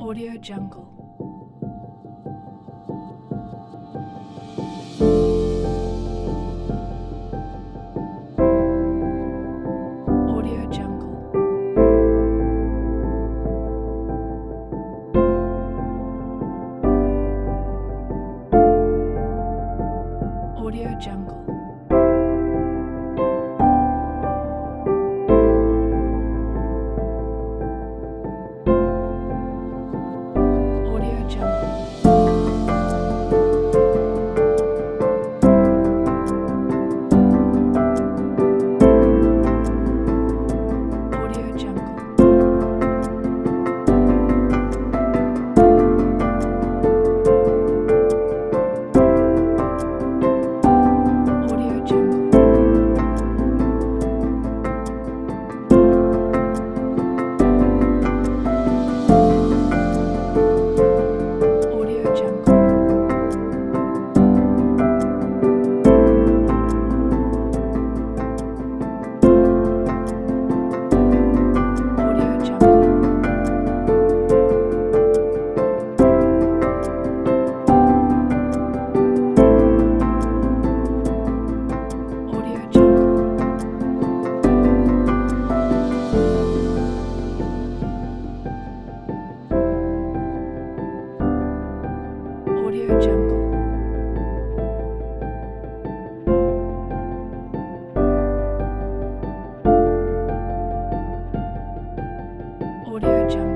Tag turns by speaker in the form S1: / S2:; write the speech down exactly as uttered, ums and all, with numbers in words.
S1: Audio Jungle. Audio Jungle. Audio Jungle. Audio Jungle. Audio Jungle. Audio Jungle. Audio Jungle. Audio Jungle. Audio Jungle. Audio Jungle. Audio Jungle.